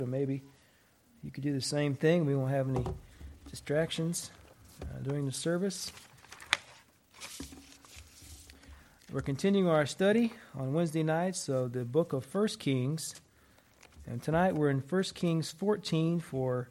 Maybe you could do the same thing. We won't have any distractions during the service. We're continuing our study on Wednesday nights of the book of 1 Kings. And tonight we're in 1 Kings 14 for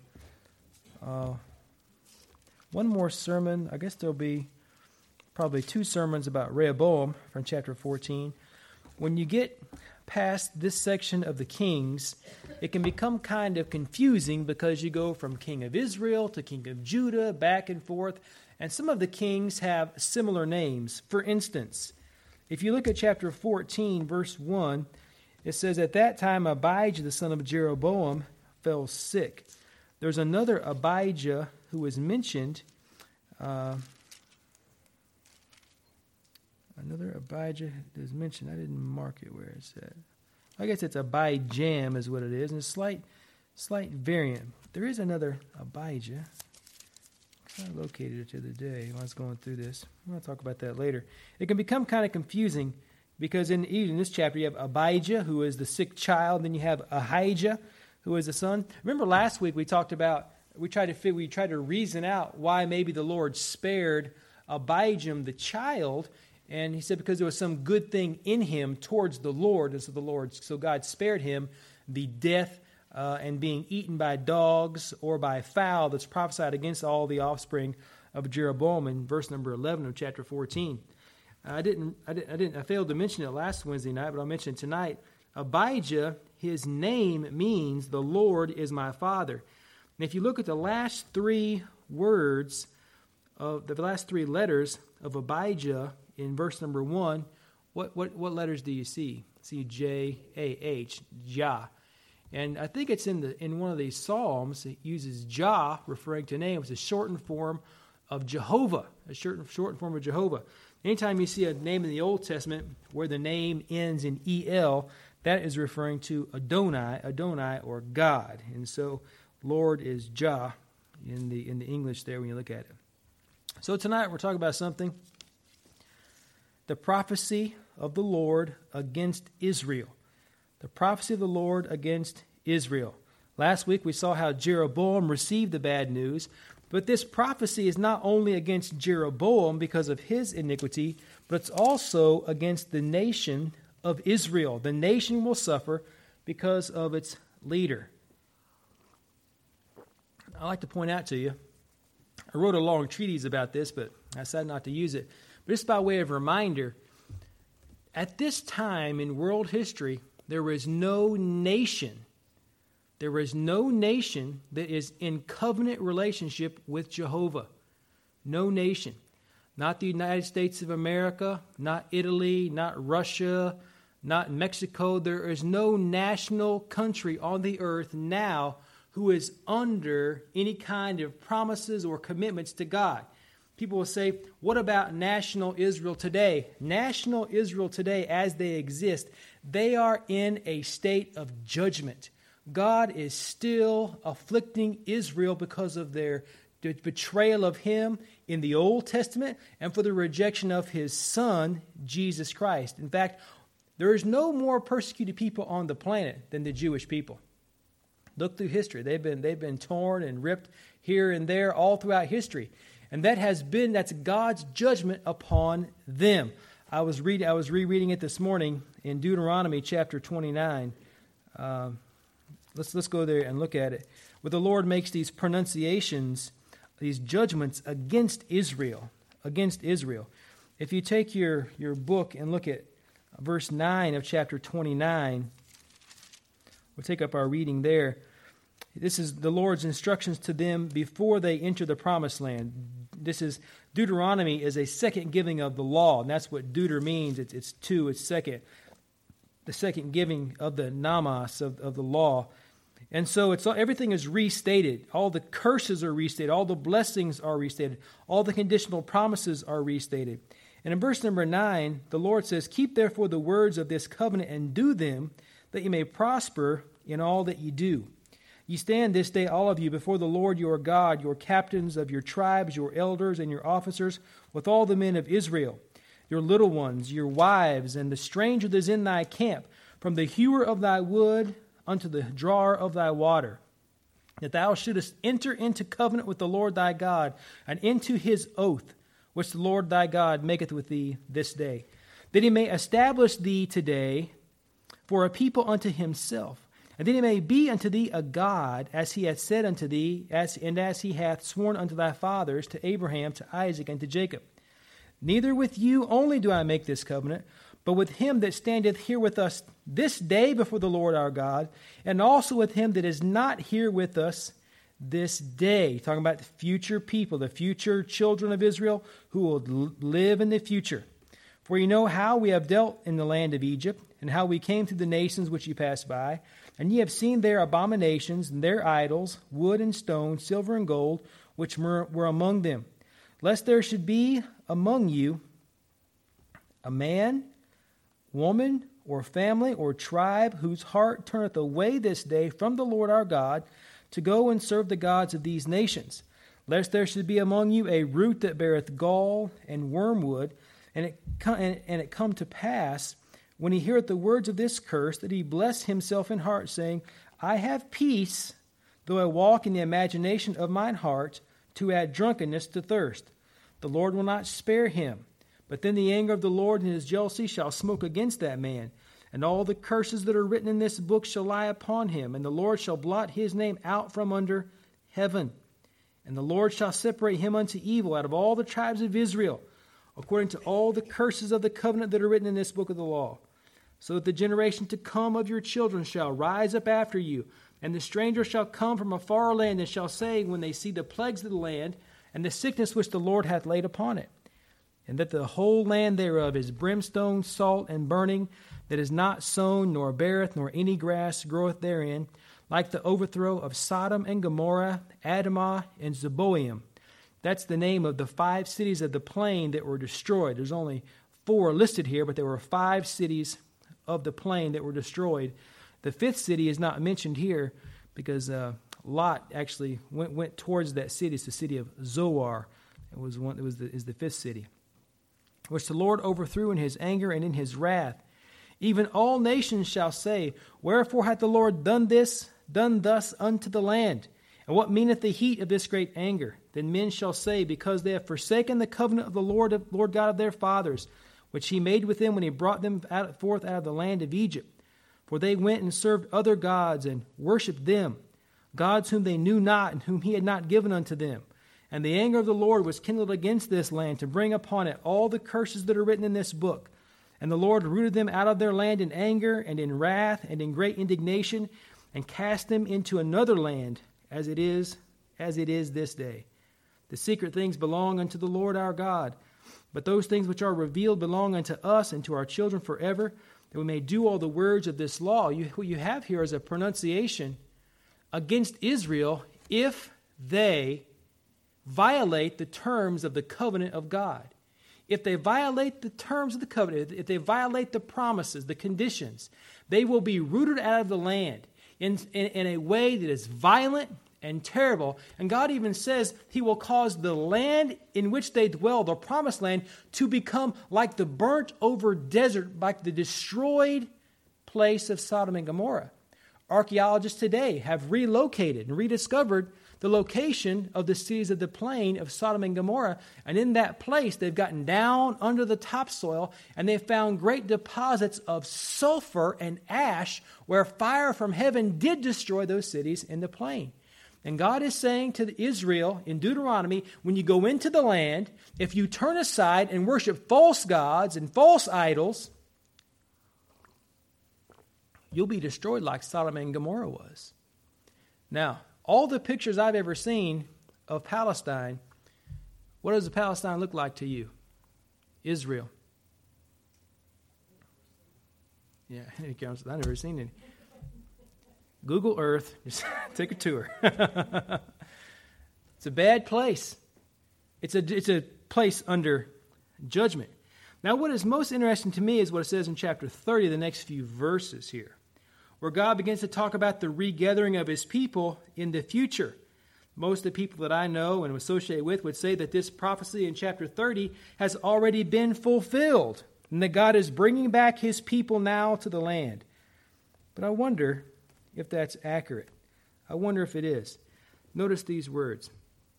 one more sermon. I guess there'll be probably two sermons about Rehoboam from chapter 14. When you get past this section of the Kings, it can become kind of confusing because you go from king of Israel to king of Judah, back and forth, and some of the kings have similar names. For instance, if you look at chapter 14, verse 1, it says, "At that time Abijah, the son of Jeroboam, fell sick." There's another Abijah who is mentioned. Another Abijah is mentioned. I didn't mark it where it's at. I guess it's Abijam is what it is, and a slight variant. There is another Abijah. I located it the other day when I was going through this. I'm going to talk about that later. It can become kind of confusing because even in this chapter you have Abijah, who is the sick child, then you have Ahijah, who is the son. Remember last week we tried to reason out why maybe the Lord spared Abijam, the child. And he said because there was some good thing in him towards the Lord, and so God spared him the death and being eaten by dogs or by fowl that's prophesied against all the offspring of Jeroboam in verse number 11 of chapter 14. I failed to mention it last Wednesday night, but I'll mention it tonight. Abijah, his name means the Lord is my father. And if you look at the last three words of the last three letters of Abijah in verse number 1, what letters do you see? See J-A-H, Jah. And I think it's in one of these Psalms, it uses Jah, referring to a name. It's a shortened form of Jehovah, a shortened form of Jehovah. Anytime you see a name in the Old Testament where the name ends in E-L, that is referring to Adonai or God. And so Lord is Jah in the English there when you look at it. So tonight we're talking about something. The prophecy of the Lord against Israel. The prophecy of the Lord against Israel. Last week we saw how Jeroboam received the bad news, but this prophecy is not only against Jeroboam because of his iniquity, but it's also against the nation of Israel. The nation will suffer because of its leader. I'd like to point out to you, I wrote a long treatise about this, but I decided not to use it. But just by way of reminder, at this time in world history, there is no nation that is in covenant relationship with Jehovah. No nation. Not the United States of America, not Italy, not Russia, not Mexico. There is no national country on the earth now who is under any kind of promises or commitments to God. People will say, what about national Israel today? National Israel today, as they exist, they are in a state of judgment. God is still afflicting Israel because of their betrayal of Him in the Old Testament and for the rejection of His Son, Jesus Christ. In fact, there is no more persecuted people on the planet than the Jewish people. Look through history. They've been torn and ripped here and there all throughout history. And that's God's judgment upon them. I was rereading it this morning in Deuteronomy chapter 29. Let's go there and look at it. Where the Lord makes these pronunciations, these judgments against Israel. If you take your book and look at verse 9 of chapter 29, we'll take up our reading there. This is the Lord's instructions to them before they enter the promised land. Deuteronomy is a second giving of the law, and that's what deuter means. It's second. The second giving of the namas of the law. And so everything is restated. All the curses are restated. All the blessings are restated. All the conditional promises are restated. And in verse number 9, the Lord says, "Keep therefore the words of this covenant and do them, that you may prosper in all that you do. Ye stand this day, all of you, before the Lord your God, your captains of your tribes, your elders, and your officers, with all the men of Israel, your little ones, your wives, and the stranger that is in thy camp, from the hewer of thy wood unto the drawer of thy water, that thou shouldest enter into covenant with the Lord thy God, and into his oath, which the Lord thy God maketh with thee this day, that he may establish thee today for a people unto himself, and that he may be unto thee a God, as he hath said unto thee, as he hath sworn unto thy fathers, to Abraham, to Isaac, and to Jacob. Neither with you only do I make this covenant, but with him that standeth here with us this day before the Lord our God, and also with him that is not here with us this day. Talking about the future people, the future children of Israel who will live in the future. For you know how we have dealt in the land of Egypt, and how we came to the nations which ye passed by, and ye have seen their abominations and their idols, wood and stone, silver and gold, which were among them. Lest there should be among you a man, woman, or family, or tribe, whose heart turneth away this day from the Lord our God, to go and serve the gods of these nations. Lest there should be among you a root that beareth gall and wormwood, and it come to pass, when he heareth the words of this curse, that he bless himself in heart, saying, I have peace, though I walk in the imagination of mine heart, to add drunkenness to thirst. The Lord will not spare him. But then the anger of the Lord and his jealousy shall smoke against that man, and all the curses that are written in this book shall lie upon him, and the Lord shall blot his name out from under heaven. And the Lord shall separate him unto evil out of all the tribes of Israel, according to all the curses of the covenant that are written in this book of the law. So that the generation to come of your children shall rise up after you, and the stranger shall come from a far land, and shall say, when they see the plagues of the land, and the sickness which the Lord hath laid upon it, and that the whole land thereof is brimstone, salt, and burning, that is not sown, nor beareth, nor any grass groweth therein, like the overthrow of Sodom and Gomorrah, Admah, and Zeboim. That's the name of the 5 cities of the plain that were destroyed. There's only 4 listed here, but there were 5 cities of the plain that were destroyed. The 5th city is not mentioned here because Lot actually went towards that city. It's the city of Zoar. Is the 5th city, which the Lord overthrew in his anger and in his wrath. Even all nations shall say, wherefore hath the Lord done thus unto the land? And what meaneth the heat of this great anger? Then men shall say, because they have forsaken the covenant of the Lord God of their fathers, which he made with them when he brought them forth out of the land of Egypt. For they went and served other gods and worshipped them, gods whom they knew not and whom he had not given unto them. And the anger of the Lord was kindled against this land to bring upon it all the curses that are written in this book. And the Lord rooted them out of their land in anger and in wrath and in great indignation, and cast them into another land, as it is this day. The secret things belong unto the Lord our God, but those things which are revealed belong unto us and to our children forever, that we may do all the words of this law. What you have here is a pronunciation against Israel if they violate the terms of the covenant of God. If they violate the terms of the covenant, if they violate the promises, the conditions, they will be rooted out of the land in a way that is violent and terrible. And God even says he will cause the land in which they dwell, the promised land, to become like the burnt over desert, like the destroyed place of Sodom and Gomorrah. Archaeologists today have relocated and rediscovered the location of the cities of the plain of Sodom and Gomorrah. And in that place, they've gotten down under the topsoil, and they've found great deposits of sulfur and ash where fire from heaven did destroy those cities in the plain. And God is saying to Israel in Deuteronomy, when you go into the land, if you turn aside and worship false gods and false idols, you'll be destroyed like Sodom and Gomorrah was. Now, all the pictures I've ever seen of Palestine, what does Palestine look like to you? Israel. Yeah, I've never seen any. Google Earth, just take a tour. It's a bad place. It's a place under judgment. Now, what is most interesting to me is what it says in chapter 30, the next few verses here, where God begins to talk about the regathering of his people in the future. Most of the people that I know and associate with would say that this prophecy in chapter 30 has already been fulfilled, and that God is bringing back his people now to the land. But I wonder if that's accurate. I wonder if it is. Notice these words.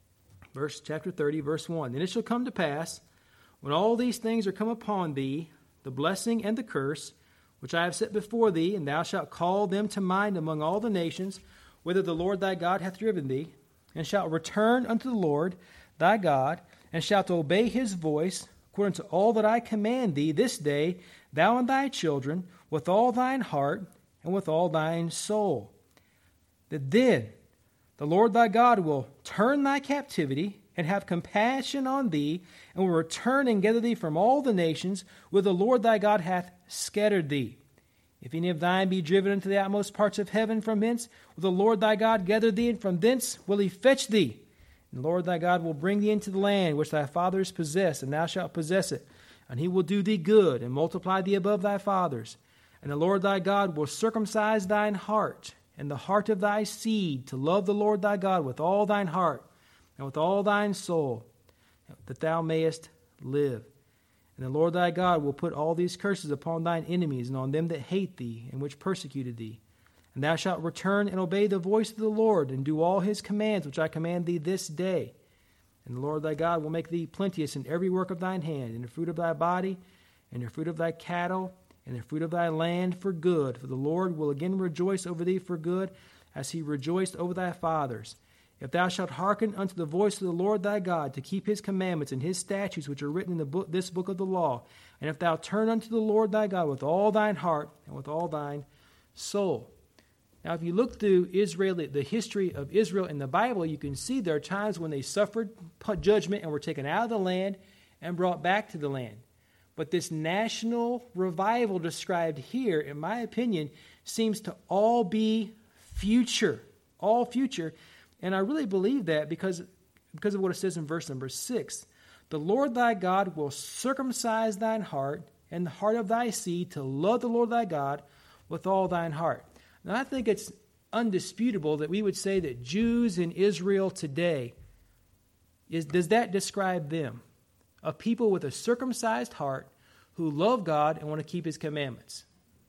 Chapter 30, verse 1. And it shall come to pass, when all these things are come upon thee, the blessing and the curse, which I have set before thee, and thou shalt call them to mind among all the nations, whither the Lord thy God hath driven thee, and shalt return unto the Lord thy God, and shalt obey his voice, according to all that I command thee this day, thou and thy children, with all thine heart, and with all thine soul. That then the Lord thy God will turn thy captivity, and have compassion on thee, and will return and gather thee from all the nations, where the Lord thy God hath scattered thee. If any of thine be driven into the utmost parts of heaven from hence, will the Lord thy God gather thee, and from thence will he fetch thee. And the Lord thy God will bring thee into the land which thy fathers possessed, and thou shalt possess it. And he will do thee good, and multiply thee above thy fathers. And the Lord thy God will circumcise thine heart, and the heart of thy seed, to love the Lord thy God with all thine heart, and with all thine soul, that thou mayest live. And the Lord thy God will put all these curses upon thine enemies, and on them that hate thee, and which persecuted thee. And thou shalt return and obey the voice of the Lord, and do all his commands which I command thee this day. And the Lord thy God will make thee plenteous in every work of thine hand, in the fruit of thy body, and the fruit of thy cattle, and the fruit of thy land for good. For the Lord will again rejoice over thee for good, as he rejoiced over thy fathers. If thou shalt hearken unto the voice of the Lord thy God, to keep his commandments and his statutes which are written in this book of the law, and if thou turn unto the Lord thy God with all thine heart and with all thine soul. Now, if you look through Israel, the history of Israel in the Bible, you can see there are times when they suffered judgment and were taken out of the land and brought back to the land. But this national revival described here, in my opinion, seems to all be future, all future. And I really believe that because of what it says in verse number 6. The Lord thy God will circumcise thine heart and the heart of thy seed to love the Lord thy God with all thine heart. Now, I think it's undisputable that we would say that Jews in Israel today, does that describe them? A people with a circumcised heart who love God and want to keep his commandments.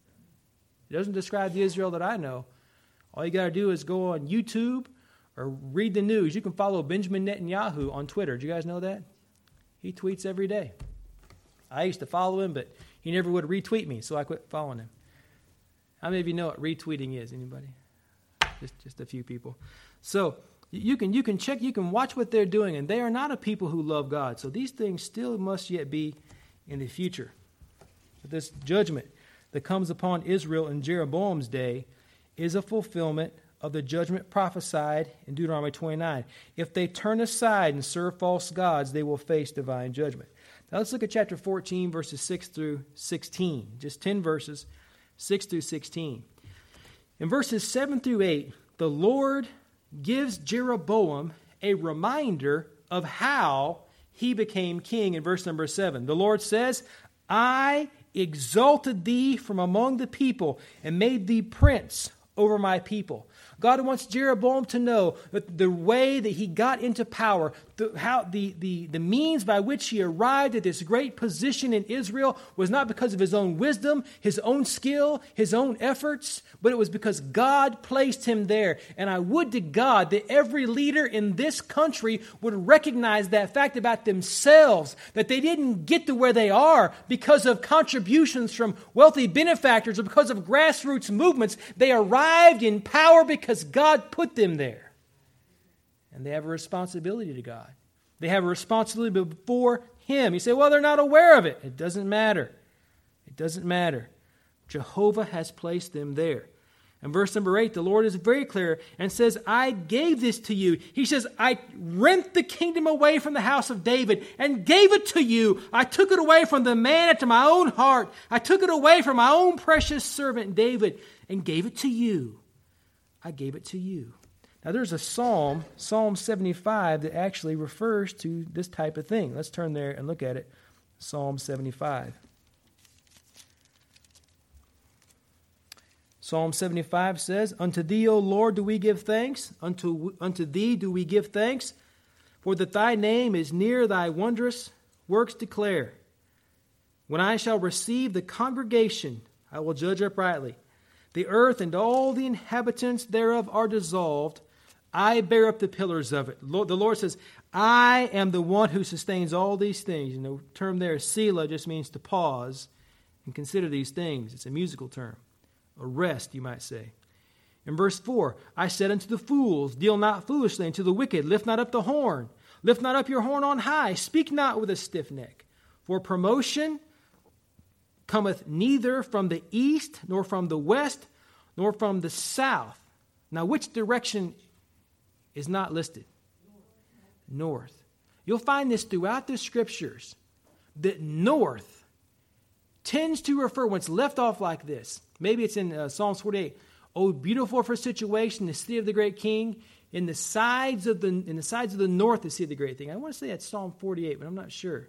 It doesn't describe the Israel that I know. All you got to do is go on YouTube or read the news. You can follow Benjamin Netanyahu on Twitter. Do you guys know that? He tweets every day. I used to follow him, but he never would retweet me, so I quit following him. How many of you know what retweeting is? Anybody? Just a few people. So you can check, you can watch what they're doing, and they are not a people who love God. So these things still must yet be in the future. But this judgment that comes upon Israel in Jeroboam's day is a fulfillment of the judgment prophesied in Deuteronomy 29. If they turn aside and serve false gods, they will face divine judgment. Now let's look at chapter 14, verses 6 through 16. Just 10 verses, 6 through 16. In verses 7 through 8, the Lord gives Jeroboam a reminder of how he became king in verse number 7. The Lord says, I exalted thee from among the people and made thee prince over my people. God wants Jeroboam to know that the way that he got into power, the means by which he arrived at this great position in Israel was not because of his own wisdom, his own skill, his own efforts, but it was because God placed him there. And I would to God that every leader in this country would recognize that fact about themselves, that they didn't get to where they are because of contributions from wealthy benefactors or because of grassroots movements. They arrived in power because God put them there. And they have a responsibility to God. They have a responsibility before Him. You say, well, they're not aware of it. It doesn't matter. It doesn't matter. Jehovah has placed them there. In verse number 8, the Lord is very clear and says, I gave this to you. He says, I rent the kingdom away from the house of David and gave it to you. I took it away from the man after my own heart. I took it away from my own precious servant David and gave it to you. I gave it to you. Now there's a psalm, Psalm 75, that actually refers to this type of thing. Let's turn there and look at it. Psalm 75. Psalm 75 says, Unto thee, O Lord, do we give thanks. Unto thee do we give thanks. For that thy name is near, thy wondrous works declare. When I shall receive the congregation, I will judge uprightly. The earth and all the inhabitants thereof are dissolved. I bear up the pillars of it. The Lord says, I am the one who sustains all these things. And the term there, Selah, just means to pause and consider these things. It's a musical term. A rest, you might say. In verse 4, I said unto the fools, deal not foolishly, and to the wicked, lift not up the horn. Lift not up your horn on high. Speak not with a stiff neck. For promotion cometh neither from the east, nor from the west, nor from the south. Now, which direction is not listed? North. You'll find this throughout the scriptures, that north tends to refer, when it's left off like this, maybe it's in Psalms 48, oh, beautiful for situation, the city of the great king, in the sides of the north, the city of the great thing. I want to say that's Psalm 48, but I'm not sure.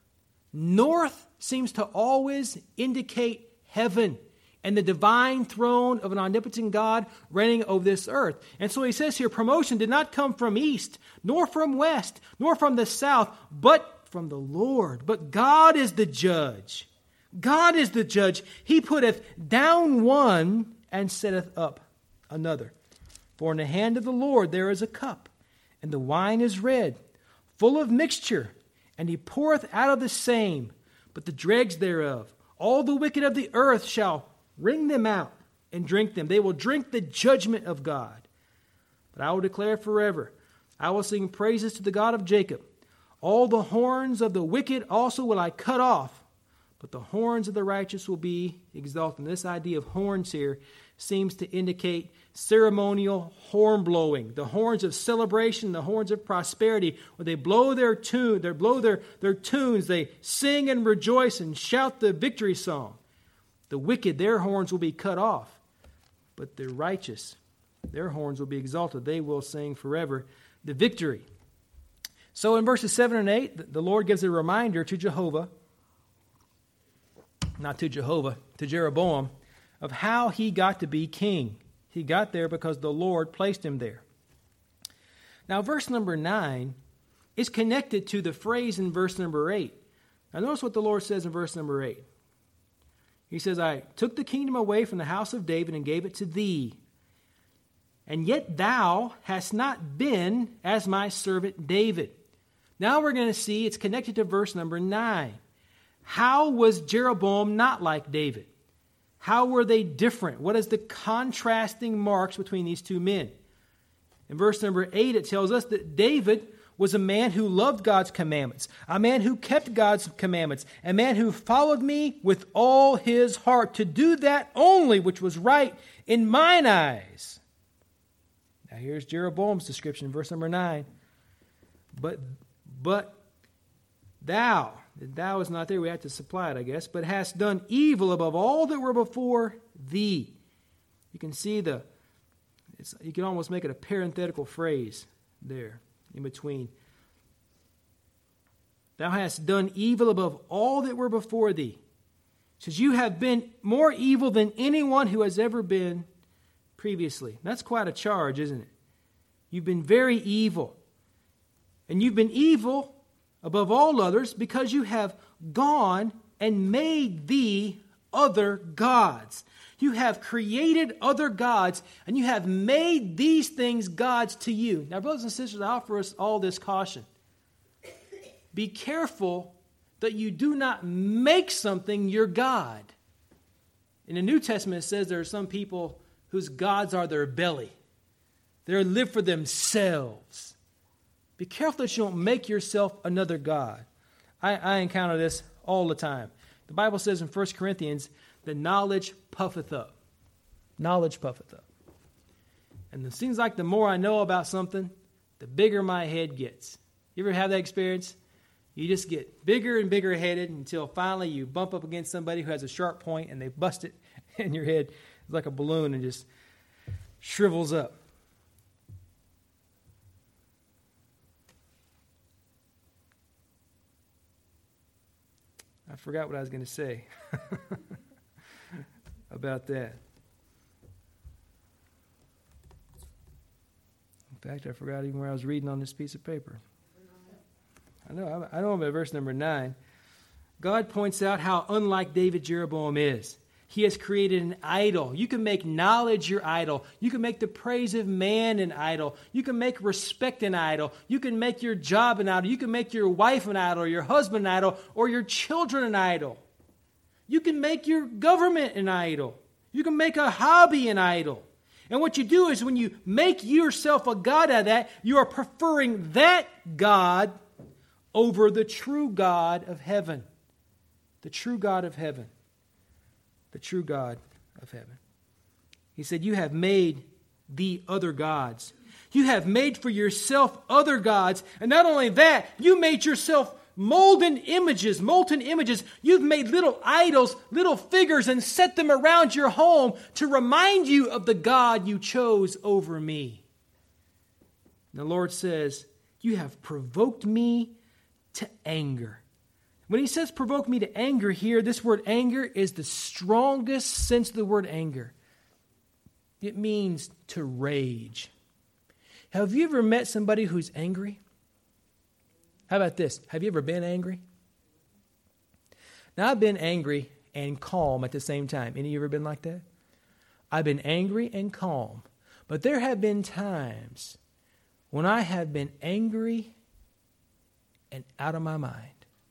North seems to always indicate heaven and the divine throne of an omnipotent God reigning over this earth. And so he says here, promotion did not come from east, nor from west, nor from the south, but from the Lord. But God is the judge. God is the judge. He putteth down one and setteth up another. For in the hand of the Lord there is a cup, and the wine is red, full of mixture, and he poureth out of the same, but the dregs thereof. All the wicked of the earth shall wring them out and drink them. They will drink the judgment of God. But I will declare forever, I will sing praises to the God of Jacob. All the horns of the wicked also will I cut off, but the horns of the righteous will be exalted. And this idea of horns here seems to indicate ceremonial horn blowing. The horns of celebration, the horns of prosperity. When they blow their tune, they blow their tunes, they sing and rejoice and shout the victory song. The wicked, their horns will be cut off, but the righteous, their horns will be exalted. They will sing forever the victory. So in verses 7 and 8, the Lord gives a reminder to Jeroboam, of how he got to be king. He got there because the Lord placed him there. Now, verse number 9 is connected to the phrase in verse number 8. Now, notice what the Lord says in verse number 8. He says, I took the kingdom away from the house of David and gave it to thee. And yet thou hast not been as my servant David. Now we're going to see it's connected to verse number 9. How was Jeroboam not like David? How were they different? What is the contrasting marks between these two men? In verse number 8, it tells us that David was a man who loved God's commandments, a man who kept God's commandments, a man who followed me with all his heart to do that only which was right in mine eyes. Now here's Jeroboam's description in verse number 9. But thou is not there, we have to supply it, I guess, but hast done evil above all that were before thee. You can see you can almost make it a parenthetical phrase there in between. Thou hast done evil above all that were before thee. It says you have been more evil than anyone who has ever been previously. That's quite a charge, isn't it? You've been very evil. And you've been evil above all others because you have gone and made thee other gods. You have created other gods, and you have made these things gods to you. Now, brothers and sisters, I offer us all this caution. Be careful that you do not make something your God. In the New Testament, it says there are some people whose gods are their belly. They live for themselves. Be careful that you don't make yourself another god. I encounter this all the time. The Bible says in 1 Corinthians that knowledge puffeth up. Knowledge puffeth up. And it seems like the more I know about something, the bigger my head gets. You ever have that experience? You just get bigger and bigger headed until finally you bump up against somebody who has a sharp point and they bust it in your head like a balloon and just shrivels up. I forgot what I was going to say about that. In fact, I forgot even where I was reading on this piece of paper. I know I'm at verse number 9. God points out how unlike David Jeroboam is. He has created an idol. You can make knowledge your idol. You can make the praise of man an idol. You can make respect an idol. You can make your job an idol. You can make your wife an idol, or your husband an idol, or your children an idol. You can make your government an idol. You can make a hobby an idol. And what you do is when you make yourself a god out of that, you are preferring that God over the true God of heaven. The true God of heaven. The true God of heaven. He said, you have made the other gods. You have made for yourself other gods. And not only that, you made yourself molten images. You've made little idols, little figures, and set them around your home to remind you of the God you chose over me. And the Lord says, you have provoked me to anger. When he says provoke me to anger here, this word anger is the strongest sense of the word anger. It means to rage. Have you ever met somebody who's angry? How about this? Have you ever been angry? Now, I've been angry and calm at the same time. Any of you ever been like that? I've been angry and calm. But there have been times when I have been angry and out of my mind.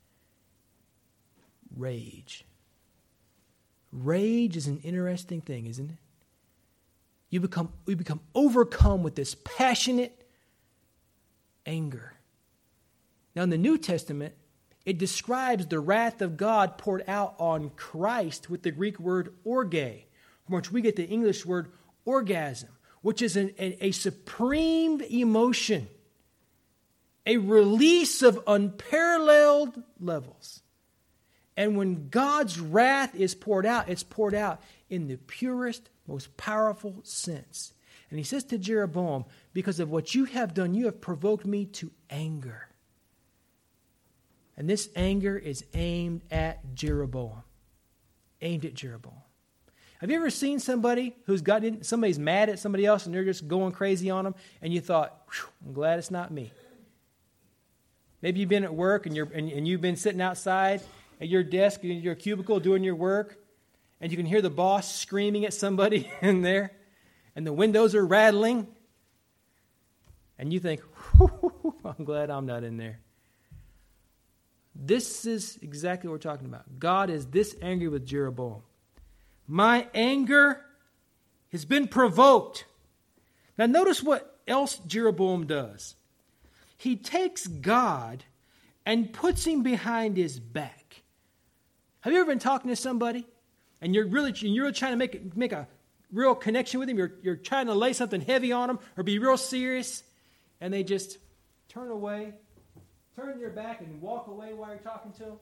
Rage. Rage is an interesting thing, isn't it? We become overcome with this passionate anger. Now, in the New Testament, it describes the wrath of God poured out on Christ with the Greek word orge, from which we get the English word orgasm, which is a supreme emotion, a release of unparalleled levels. And when God's wrath is poured out, it's poured out in the purest, most powerful sense. And he says to Jeroboam, because of what you have done, you have provoked me to anger. And this anger is aimed at Jeroboam. Aimed at Jeroboam. Have you ever seen somebody somebody's mad at somebody else and they're just going crazy on them, and you thought, I'm glad it's not me. Maybe you've been at work and you've been sitting outside at your desk in your cubicle doing your work, and you can hear the boss screaming at somebody in there, and the windows are rattling, and you think, I'm glad I'm not in there. This is exactly what we're talking about. God is this angry with Jeroboam. My anger has been provoked. Now notice what else Jeroboam does. He takes God and puts him behind his back. Have you ever been talking to somebody and you're really trying to make a real connection with him? You're trying to lay something heavy on them or be real serious, and they just turn away, turn your back, and walk away while you're talking to them?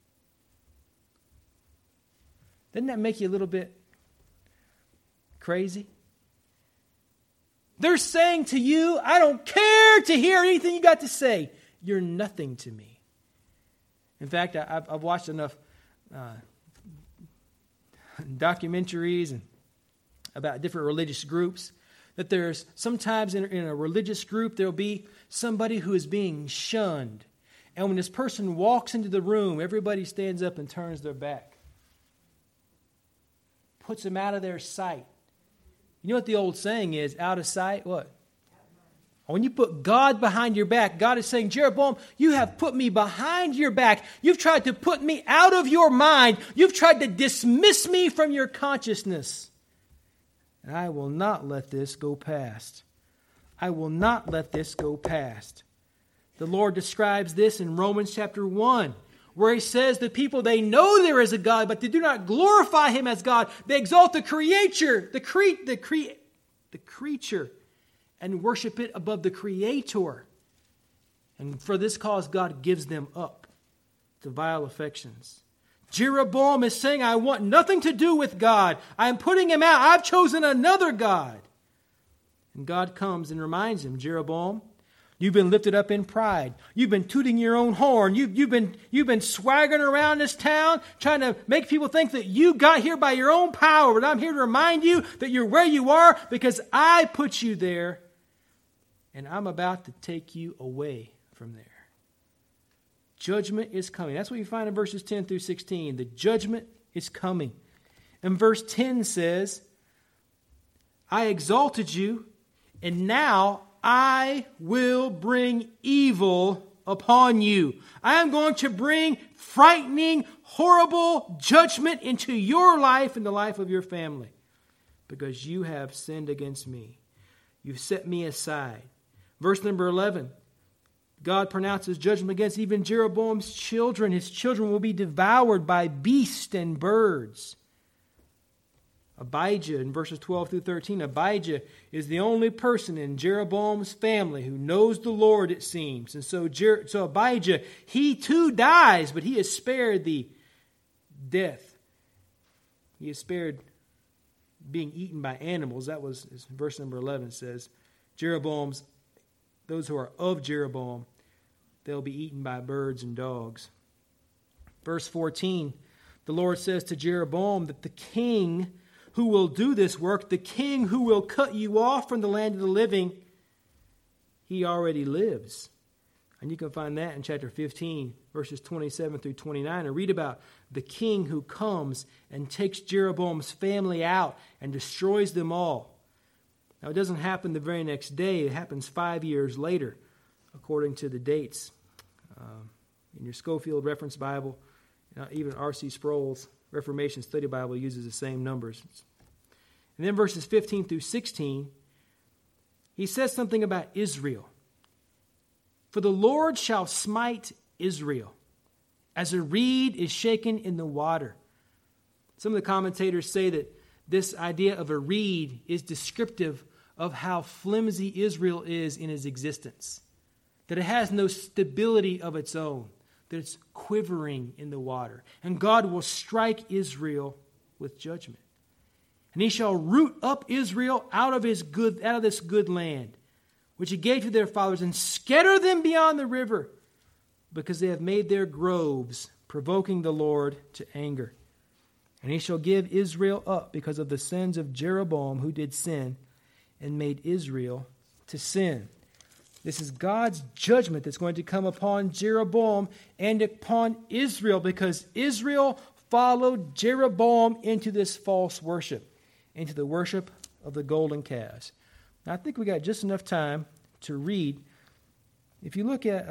Doesn't that make you a little bit crazy? They're saying to you, I don't care to hear anything you got to say. You're nothing to me. In fact, I've watched enough documentaries and about different religious groups that there's sometimes in a religious group there'll be somebody who is being shunned. And when this person walks into the room, everybody stands up and turns their back. Puts them out of their sight. You know what the old saying is, out of sight, what? When you put God behind your back, God is saying, Jeroboam, you have put me behind your back. You've tried to put me out of your mind. You've tried to dismiss me from your consciousness. And I will not let this go past. I will not let this go past. The Lord describes this in Romans chapter 1, where he says the people, they know there is a God, but they do not glorify him as God. They exalt the creature, the creature, and worship it above the Creator. And for this cause, God gives them up to vile affections. Jeroboam is saying, I want nothing to do with God. I am putting him out. I've chosen another God. And God comes and reminds him, Jeroboam, you've been lifted up in pride. You've been tooting your own horn. You've been swaggering around this town, trying to make people think that you got here by your own power. But I'm here to remind you that you're where you are because I put you there. And I'm about to take you away from there. Judgment is coming. That's what you find in verses 10 through 16. The judgment is coming. And verse 10 says, I exalted you, and now I will bring evil upon you. I am going to bring frightening, horrible judgment into your life and the life of your family, because you have sinned against me. You've set me aside. Verse number 11, God pronounces judgment against even Jeroboam's children. His children will be devoured by beasts and birds. Abijah, in verses 12 through 13, Abijah is the only person in Jeroboam's family who knows the Lord, it seems. And so Abijah, he too dies, but he is spared the death. He is spared being eaten by animals. That was, as verse number 11 says, those who are of Jeroboam, they'll be eaten by birds and dogs. Verse 14, the Lord says to Jeroboam that the king who will do this work, the king who will cut you off from the land of the living, he already lives. And you can find that in chapter 15, verses 27 through 29, and read about the king who comes and takes Jeroboam's family out and destroys them all. Now, it doesn't happen the very next day. It happens 5 years later, according to the dates. In your Schofield Reference Bible, even R.C. Sproul's Reformation Study Bible uses the same numbers. And then verses 15 through 16, he says something about Israel. For the Lord shall smite Israel, as a reed is shaken in the water. Some of the commentators say that this idea of a reed is descriptive of how flimsy Israel is in its existence. That it has no stability of its own. That it's quivering in the water. And God will strike Israel with judgment. And he shall root up Israel out of this good land, which he gave to their fathers, and scatter them beyond the river, because they have made their groves, provoking the Lord to anger. And he shall give Israel up because of the sins of Jeroboam, who did sin, and made Israel to sin. This is God's judgment that's going to come upon Jeroboam and upon Israel, because Israel followed Jeroboam into this false worship, into the worship of the golden calves. Now, I think we got just enough time to read. If you look at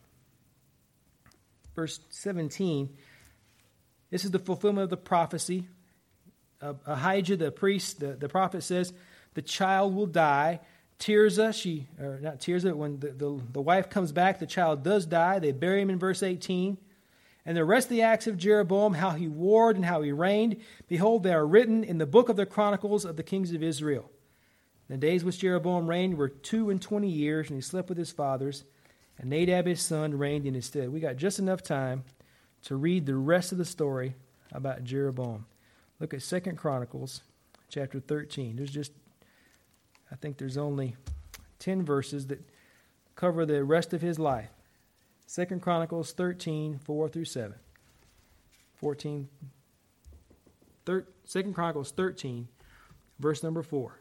verse 17, this is the fulfillment of the prophecy. Ahijah, the priest, the prophet says, the child will die. Tirzah, when the wife comes back, the child does die. They bury him in verse 18. And the rest of the acts of Jeroboam, how he warred and how he reigned, behold, they are written in the book of the Chronicles of the kings of Israel. The days which Jeroboam reigned were 22 years, and he slept with his fathers, and Nadab his son reigned in his stead. We got just enough time to read the rest of the story about Jeroboam. Look at 2 Chronicles chapter 13. I think there's only 10 verses that cover the rest of his life. 2 Chronicles 13, 4 through 7. 2 Chronicles 13, verse number 4.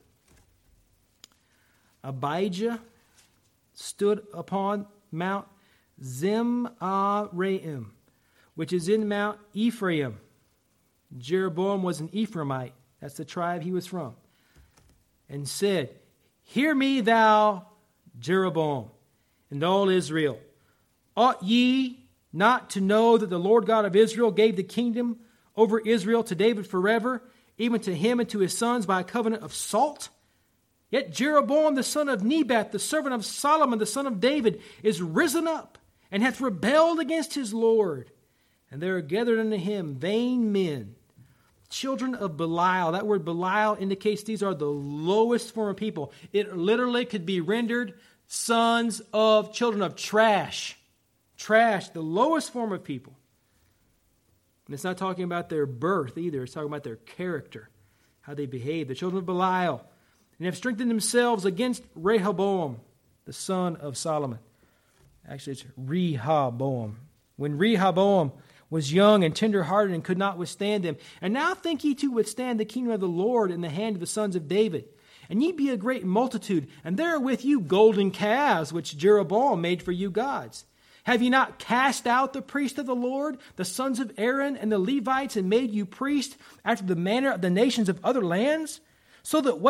Abijah stood upon Mount Zemaraim, which is in Mount Ephraim. Jeroboam was an Ephraimite. That's the tribe he was from. And said, Hear me, thou Jeroboam, and all Israel. Ought ye not to know that the Lord God of Israel gave the kingdom over Israel to David forever, even to him and to his sons by a covenant of salt? Yet Jeroboam the son of Nebat, the servant of Solomon, the son of David, is risen up and hath rebelled against his Lord. And there are gathered unto him vain men, children of Belial. That word Belial indicates these are the lowest form of people. It literally could be rendered sons of children of trash. Trash, the lowest form of people. And it's not talking about their birth either. It's talking about their character, how they behave. The children of Belial. And have strengthened themselves against Rehoboam, the son of Solomon. Actually, it's Rehoboam. When Rehoboam was young and tender-hearted and could not withstand them. And now think ye to withstand the kingdom of the Lord in the hand of the sons of David. And ye be a great multitude, and there are with you golden calves, which Jeroboam made for you gods. Have you not cast out the priests of the Lord, the sons of Aaron and the Levites, and made you priests after the manner of the nations of other lands? So that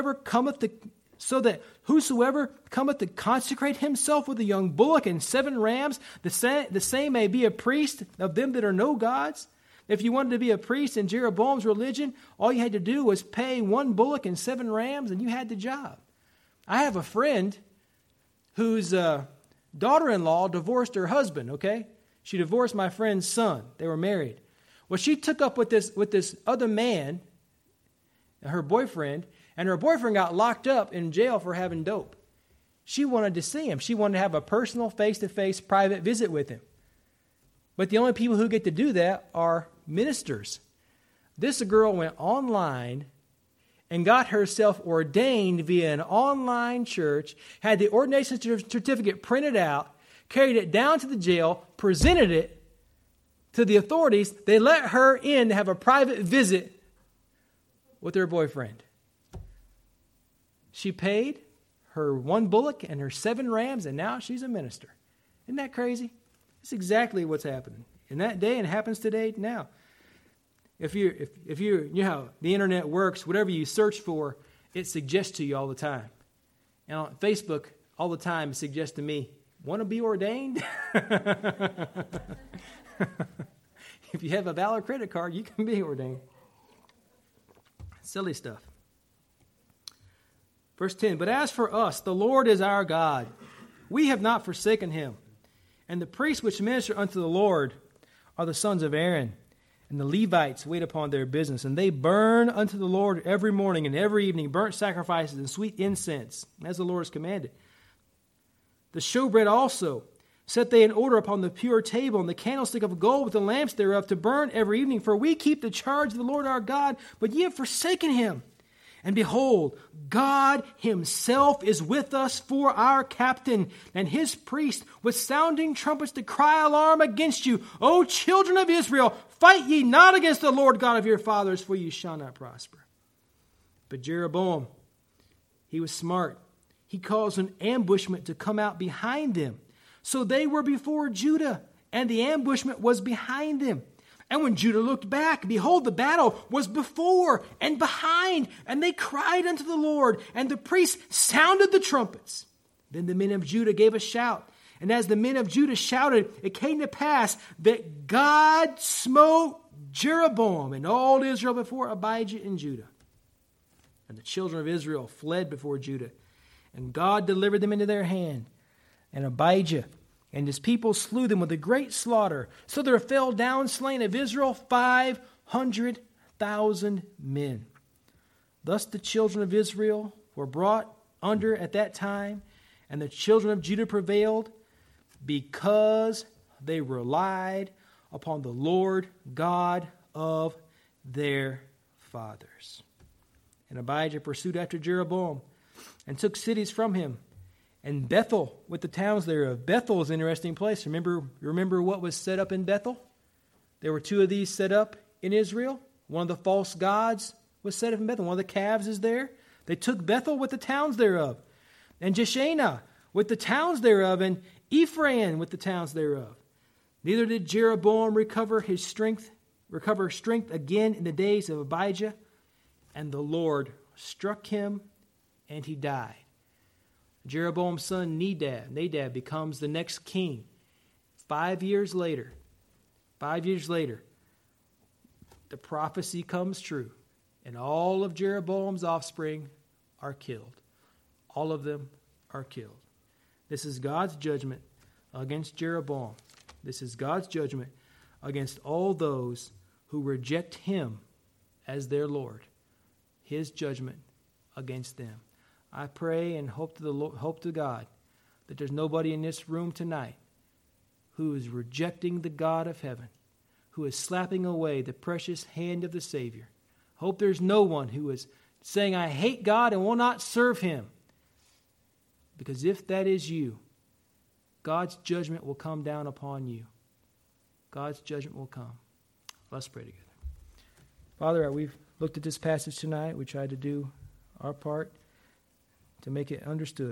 whosoever cometh to consecrate himself with a young bullock and 7 rams, the same may be a priest of them that are no gods? If you wanted to be a priest in Jeroboam's religion, all you had to do was pay 1 bullock and 7 rams, and you had the job. I have a friend whose daughter-in-law divorced her husband, okay? She divorced my friend's son. They were married. Well, she took up with this other man, her boyfriend, and her boyfriend got locked up in jail for having dope. She wanted to see him. She wanted to have a personal, face-to-face, private visit with him. But the only people who get to do that are ministers. This girl went online and got herself ordained via an online church, had the ordination certificate printed out, carried it down to the jail, presented it to the authorities. They let her in to have a private visit with her boyfriend. She paid her 1 bullock and her 7 rams, and now she's a minister. Isn't that crazy? That's exactly what's happening in that day, and happens today now. If you know how the internet works, whatever you search for, it suggests to you all the time. And on Facebook, all the time, it suggests to me, want to be ordained? If you have a valid credit card, you can be ordained. Silly stuff. Verse 10, but as for us, the Lord is our God. We have not forsaken him. And the priests which minister unto the Lord are the sons of Aaron. And the Levites wait upon their business. And they burn unto the Lord every morning and every evening burnt sacrifices and sweet incense, as the Lord has commanded. The showbread also set they in order upon the pure table, and the candlestick of gold with the lamps thereof to burn every evening. For we keep the charge of the Lord our God, but ye have forsaken him. And behold, God himself is with us for our captain, and his priests with sounding trumpets to cry alarm against you. O children of Israel, fight ye not against the Lord God of your fathers, for ye shall not prosper. But Jeroboam, he was smart. He caused an ambushment to come out behind them. So they were before Judah, and the ambushment was behind them. And when Judah looked back, behold, the battle was before and behind, and they cried unto the Lord, and the priests sounded the trumpets. Then the men of Judah gave a shout, and as the men of Judah shouted, it came to pass that God smote Jeroboam and all Israel before Abijah and Judah. And the children of Israel fled before Judah, and God delivered them into their hand. And Abijah and his people slew them with a great slaughter. So there fell down slain of Israel 500,000 men. Thus the children of Israel were brought under at that time, and the children of Judah prevailed because they relied upon the Lord God of their fathers. And Abijah pursued after Jeroboam and took cities from him, and Bethel with the towns thereof. Bethel is an interesting place. Remember what was set up in Bethel? There were 2 of these set up in Israel. One of the false gods was set up in Bethel. One of the calves is there. They took Bethel with the towns thereof, and Jeshanah with the towns thereof, and Ephraim with the towns thereof. Neither did Jeroboam recover strength again in the days of Abijah, and the Lord struck him, and he died. Jeroboam's son Nadab becomes the next king. 5 years later, the prophecy comes true, and all of Jeroboam's offspring are killed. All of them are killed. This is God's judgment against Jeroboam. This is God's judgment against all those who reject him as their Lord. His judgment against them. I pray and hope to God that there's nobody in this room tonight who is rejecting the God of heaven, who is slapping away the precious hand of the Savior. Hope there's no one who is saying, I hate God and will not serve him. Because if that is you, God's judgment will come down upon you. God's judgment will come. Let's pray together. Father, we've looked at this passage tonight. We tried to do our part to make it understood.